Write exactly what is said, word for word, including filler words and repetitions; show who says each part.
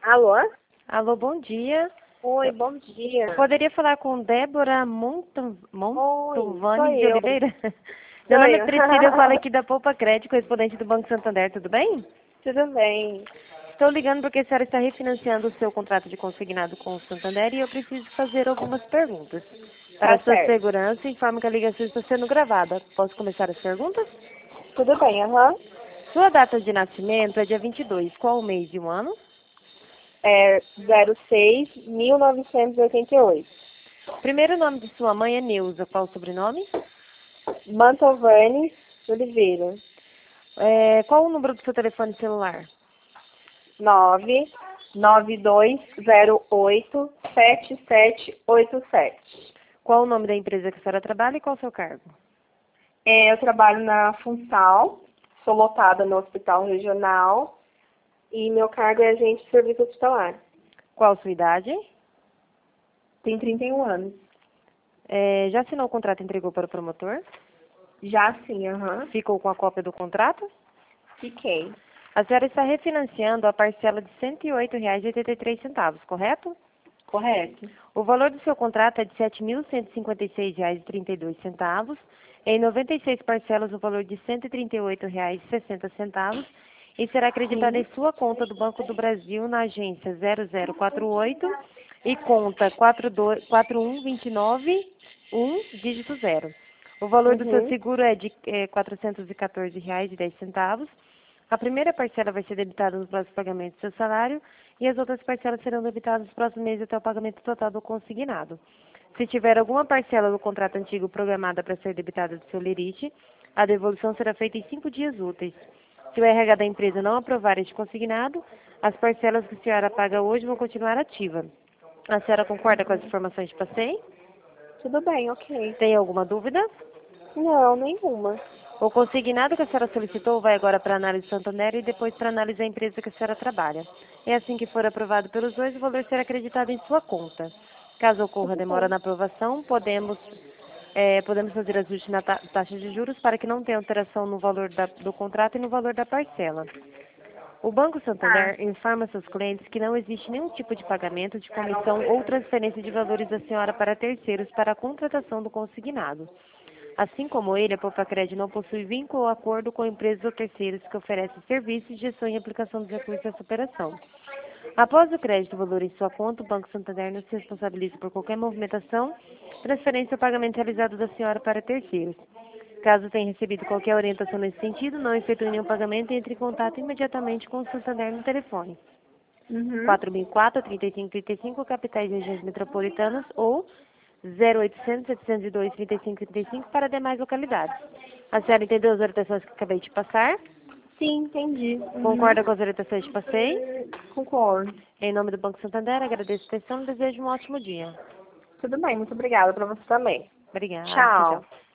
Speaker 1: Alô?
Speaker 2: Alô, bom dia.
Speaker 1: Oi, bom dia.
Speaker 2: Eu poderia falar com Débora Montan,
Speaker 1: Oi, sou
Speaker 2: Montovani de
Speaker 1: eu.
Speaker 2: Oliveira? Meu
Speaker 1: Sou
Speaker 2: nome é
Speaker 1: eu.
Speaker 2: Priscila, eu falo aqui da Poupa Crédito, correspondente do Banco Santander, tudo bem?
Speaker 1: Tudo bem.
Speaker 2: Estou ligando porque a senhora está refinanciando o seu contrato de consignado com o Santander e eu preciso fazer algumas perguntas. Para
Speaker 1: Tá
Speaker 2: a sua
Speaker 1: certo.
Speaker 2: segurança, informo que a ligação está sendo gravada. Posso começar as perguntas?
Speaker 1: Tudo bem, aham.
Speaker 2: Sua data de nascimento é dia vinte e dois. Qual o mês e o ano?
Speaker 1: É zero seis mil novecentos e oitenta e oito.
Speaker 2: Primeiro nome de sua mãe é Neuza. Qual o sobrenome?
Speaker 1: Mantovani Oliveira.
Speaker 2: É, qual o número do seu telefone celular?
Speaker 1: nove nove dois zero oito sete sete oito sete.
Speaker 2: Qual o nome da empresa que a senhora trabalha e qual o seu cargo?
Speaker 1: É, eu trabalho na Funsal, sou lotada no Hospital Regional e meu cargo é agente de serviço hospitalar.
Speaker 2: Qual a sua idade?
Speaker 1: Tenho trinta e um anos.
Speaker 2: É, já assinou o contrato e entregou para o promotor?
Speaker 1: Já sim, aham.
Speaker 2: Ficou com a cópia do contrato?
Speaker 1: Fiquei.
Speaker 2: A senhora está refinanciando a parcela de cento e oito reais e oitenta e três centavos, correto?
Speaker 1: Correto.
Speaker 2: O valor do seu contrato é de sete mil cento e cinquenta e seis reais e trinta e dois centavos, em noventa e seis parcelas o valor de cento e trinta e oito reais e sessenta centavos e será acreditado
Speaker 1: Sim.
Speaker 2: em sua conta do Banco do Brasil na agência zero zero quatro oito e conta quatro dois quatro um dois nove um, dígito zero. O valor do seu
Speaker 1: Uhum.
Speaker 2: seguro é de é, quatrocentos e quatorze reais e dez centavos. A primeira parcela vai ser debitada nos próximos pagamentos do seu salário e as outras parcelas serão debitadas nos próximos meses até o pagamento total do consignado. Se tiver alguma parcela do contrato antigo programada para ser debitada do seu lerite, a devolução será feita em cinco dias úteis. Se o R H da empresa não aprovar este consignado, as parcelas que a senhora paga hoje vão continuar ativas. A senhora concorda com as informações que passei?
Speaker 1: Tudo bem, ok.
Speaker 2: Tem alguma dúvida?
Speaker 1: Não, nenhuma.
Speaker 2: O consignado que a senhora solicitou vai agora para a análise Santander e depois para a análise da empresa que a senhora trabalha. É assim que for aprovado pelos dois, o valor será acreditado em sua conta. Caso ocorra
Speaker 1: Tudo
Speaker 2: demora
Speaker 1: bem.
Speaker 2: na aprovação, podemos, eh, podemos fazer ajuste na ta taxa de juros para que não tenha alteração no valor da, do contrato e no valor da parcela. O Banco
Speaker 1: Tá.
Speaker 2: Santander informa seus clientes que não existe nenhum tipo de pagamento de comissão ou transferência de valores da senhora para terceiros para a contratação do consignado. Assim como ele, a Popacred não possui vínculo ou acordo com empresas ou terceiros que oferecem serviços de gestão e aplicação dos recursos dessa operação. Após o crédito do valor em sua conta, o Banco Santander não se responsabiliza por qualquer movimentação, transferência ou pagamento realizado da senhora para terceiros. Caso tenha recebido qualquer orientação nesse sentido, não efetue nenhum pagamento e entre em contato imediatamente com o Santander no telefone
Speaker 1: Uhum.
Speaker 2: quatro mil e quatro, trinta e cinco, trinta e cinco, capitais e regiões metropolitanas ou zero oitocentos, setecentos e dois, trinta e cinco, trinta e cinco para demais localidades. A senhora entendeu as orientações que acabei de passar?
Speaker 1: Sim, entendi. Uhum.
Speaker 2: Concorda com as orientações que passei?
Speaker 1: Concordo.
Speaker 2: Em nome do Banco Santander, agradeço a atenção e desejo um ótimo dia.
Speaker 1: Tudo bem, muito obrigada para você também.
Speaker 2: Obrigada. Tchau,
Speaker 1: Tchau.
Speaker 2: tchau.